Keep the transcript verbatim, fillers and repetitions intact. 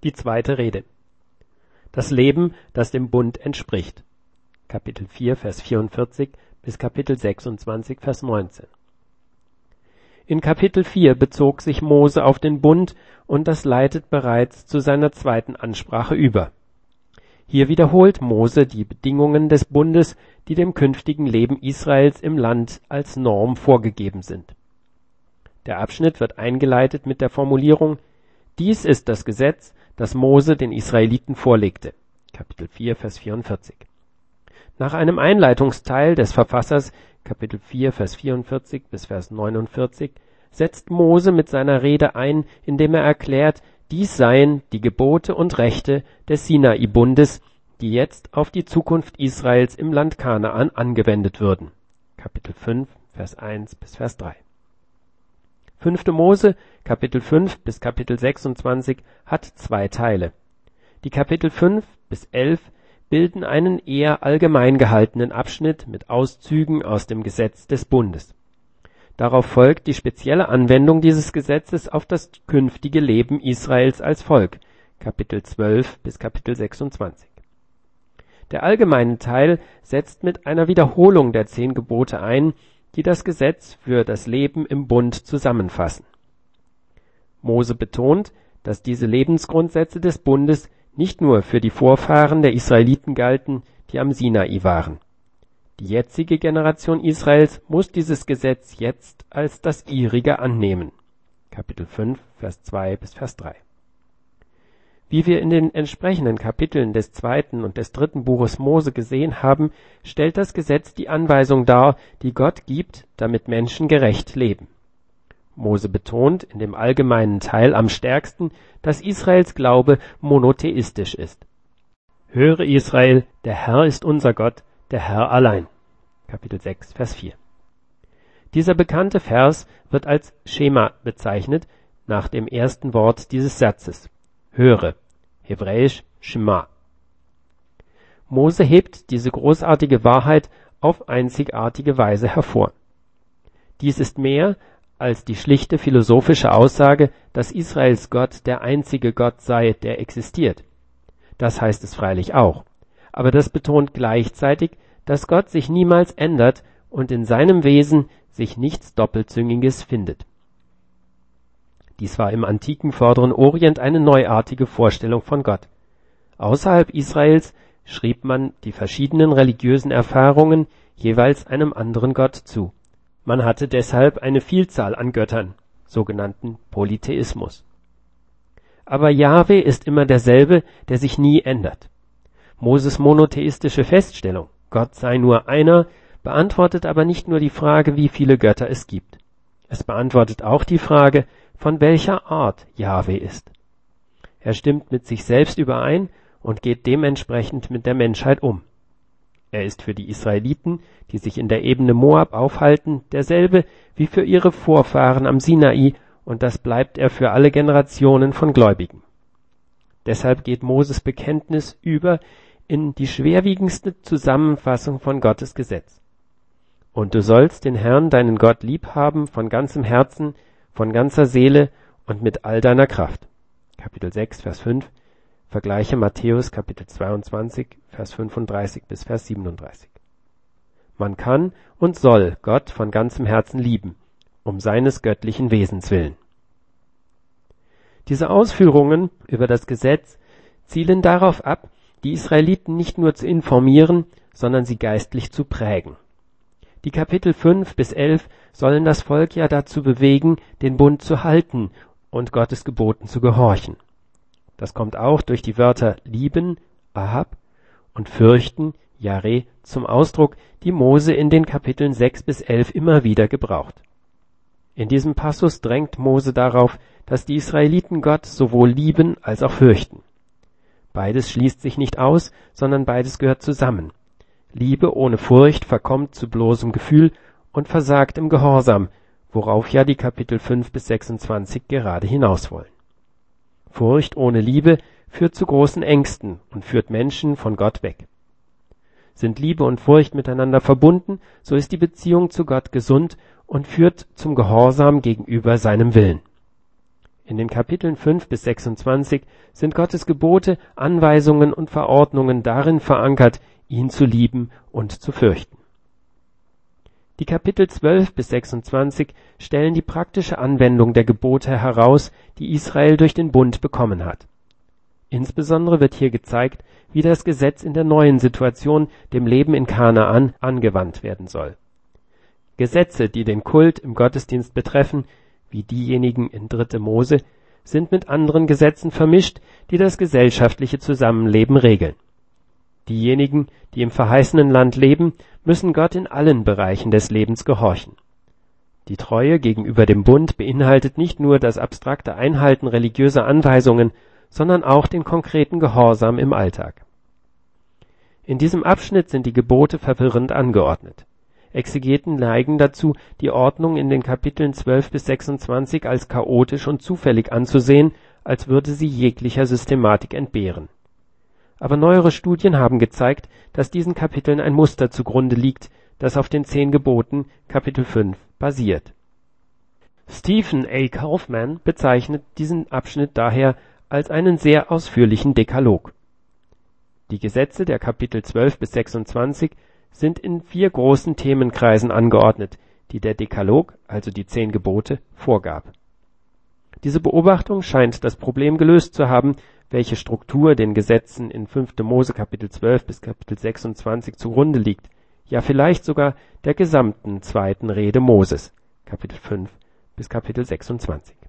Die zweite Rede. Das Leben, das dem Bund entspricht. Kapitel vier, Vers vierundvierzig bis Kapitel sechsundzwanzig, Vers neunzehn. In Kapitel vier bezog sich Mose auf den Bund und das leitet bereits zu seiner zweiten Ansprache über. Hier wiederholt Mose die Bedingungen des Bundes, die dem künftigen Leben Israels im Land als Norm vorgegeben sind. Der Abschnitt wird eingeleitet mit der Formulierung: Dies ist das Gesetz, das Mose den Israeliten vorlegte. Kapitel vier, Vers vierundvierzig. Nach einem Einleitungsteil des Verfassers, Kapitel vier, Vers vierundvierzig bis Vers neunundvierzig, setzt Mose mit seiner Rede ein, indem er erklärt, dies seien die Gebote und Rechte des Sinai-Bundes, die jetzt auf die Zukunft Israels im Land Kanaan angewendet würden. Kapitel fünf, Vers eins bis Vers drei. fünfte Mose, Kapitel fünf bis Kapitel sechsundzwanzig, hat zwei Teile. Die Kapitel fünf bis elf bilden einen eher allgemein gehaltenen Abschnitt mit Auszügen aus dem Gesetz des Bundes. Darauf folgt die spezielle Anwendung dieses Gesetzes auf das künftige Leben Israels als Volk, Kapitel zwölf bis Kapitel sechsundzwanzig. Der allgemeine Teil setzt mit einer Wiederholung der zehn Gebote ein, die das Gesetz für das Leben im Bund zusammenfassen. Mose betont, dass diese Lebensgrundsätze des Bundes nicht nur für die Vorfahren der Israeliten galten, die am Sinai waren. Die jetzige Generation Israels muss dieses Gesetz jetzt als das ihrige annehmen. Kapitel fünf, Vers zwei bis Vers drei. Wie wir in den entsprechenden Kapiteln des zweiten und des dritten Buches Mose gesehen haben, stellt das Gesetz die Anweisung dar, die Gott gibt, damit Menschen gerecht leben. Mose betont in dem allgemeinen Teil am stärksten, dass Israels Glaube monotheistisch ist. Höre Israel, der Herr ist unser Gott, der Herr allein. Kapitel sechs, Vers vier. Dieser bekannte Vers wird als Schema bezeichnet, nach dem ersten Wort dieses Satzes. Höre, hebräisch Shema. Mose hebt diese großartige Wahrheit auf einzigartige Weise hervor. Dies ist mehr als die schlichte philosophische Aussage, dass Israels Gott der einzige Gott sei, der existiert. Das heißt es freilich auch. Aber das betont gleichzeitig, dass Gott sich niemals ändert und in seinem Wesen sich nichts Doppelzüngiges findet. Dies war im antiken Vorderen Orient eine neuartige Vorstellung von Gott. Außerhalb Israels schrieb man die verschiedenen religiösen Erfahrungen jeweils einem anderen Gott zu. Man hatte deshalb eine Vielzahl an Göttern, sogenannten Polytheismus. Aber Jahwe ist immer derselbe, der sich nie ändert. Moses monotheistische Feststellung, Gott sei nur einer, beantwortet aber nicht nur die Frage, wie viele Götter es gibt. Es beantwortet auch die Frage, von welcher Art Jahwe ist. Er stimmt mit sich selbst überein und geht dementsprechend mit der Menschheit um. Er ist für die Israeliten, die sich in der Ebene Moab aufhalten, derselbe wie für ihre Vorfahren am Sinai, und das bleibt er für alle Generationen von Gläubigen. Deshalb geht Moses Bekenntnis über in die schwerwiegendste Zusammenfassung von Gottes Gesetz. Und du sollst den Herrn, deinen Gott, lieb haben von ganzem Herzen, von ganzer Seele und mit all deiner Kraft. Kapitel sechs, Vers fünf, vergleiche Matthäus Kapitel zweiundzwanzig, Vers fünfunddreißig bis Vers siebenunddreißig. Man kann und soll Gott von ganzem Herzen lieben, um seines göttlichen Wesens willen. Diese Ausführungen über das Gesetz zielen darauf ab, die Israeliten nicht nur zu informieren, sondern sie geistlich zu prägen. Die Kapitel fünf bis elf sollen das Volk ja dazu bewegen, den Bund zu halten und Gottes Geboten zu gehorchen. Das kommt auch durch die Wörter lieben, Ahab, und fürchten, Yare, zum Ausdruck, die Mose in den Kapiteln sechs bis elf immer wieder gebraucht. In diesem Passus drängt Mose darauf, dass die Israeliten Gott sowohl lieben als auch fürchten. Beides schließt sich nicht aus, sondern beides gehört zusammen. Liebe ohne Furcht verkommt zu bloßem Gefühl und versagt im Gehorsam, worauf ja die Kapitel fünf bis sechsundzwanzig gerade hinaus wollen. Furcht ohne Liebe führt zu großen Ängsten und führt Menschen von Gott weg. Sind Liebe und Furcht miteinander verbunden, so ist die Beziehung zu Gott gesund und führt zum Gehorsam gegenüber seinem Willen. In den Kapiteln fünf bis sechsundzwanzig sind Gottes Gebote, Anweisungen und Verordnungen darin verankert, ihn zu lieben und zu fürchten. Die Kapitel zwölf bis sechsundzwanzig stellen die praktische Anwendung der Gebote heraus, die Israel durch den Bund bekommen hat. Insbesondere wird hier gezeigt, wie das Gesetz in der neuen Situation, dem Leben in Kanaan, angewandt werden soll. Gesetze, die den Kult im Gottesdienst betreffen, wie diejenigen in dritte Mose, sind mit anderen Gesetzen vermischt, die das gesellschaftliche Zusammenleben regeln. Diejenigen, die im verheißenen Land leben, müssen Gott in allen Bereichen des Lebens gehorchen. Die Treue gegenüber dem Bund beinhaltet nicht nur das abstrakte Einhalten religiöser Anweisungen, sondern auch den konkreten Gehorsam im Alltag. In diesem Abschnitt sind die Gebote verwirrend angeordnet. Exegeten neigen dazu, die Ordnung in den Kapiteln zwölf bis sechsundzwanzig als chaotisch und zufällig anzusehen, als würde sie jeglicher Systematik entbehren. Aber neuere Studien haben gezeigt, dass diesen Kapiteln ein Muster zugrunde liegt, das auf den zehn Geboten, Kapitel fünf, basiert. Stephen A. Kaufman bezeichnet diesen Abschnitt daher als einen sehr ausführlichen Dekalog. Die Gesetze der Kapitel zwölf bis sechsundzwanzig sind in vier großen Themenkreisen angeordnet, die der Dekalog, also die zehn Gebote, vorgab. Diese Beobachtung scheint das Problem gelöst zu haben, welche Struktur den Gesetzen in fünfte Mose Kapitel zwölf bis Kapitel sechsundzwanzig zugrunde liegt, ja vielleicht sogar der gesamten zweiten Rede Moses, Kapitel fünf bis Kapitel sechsundzwanzig.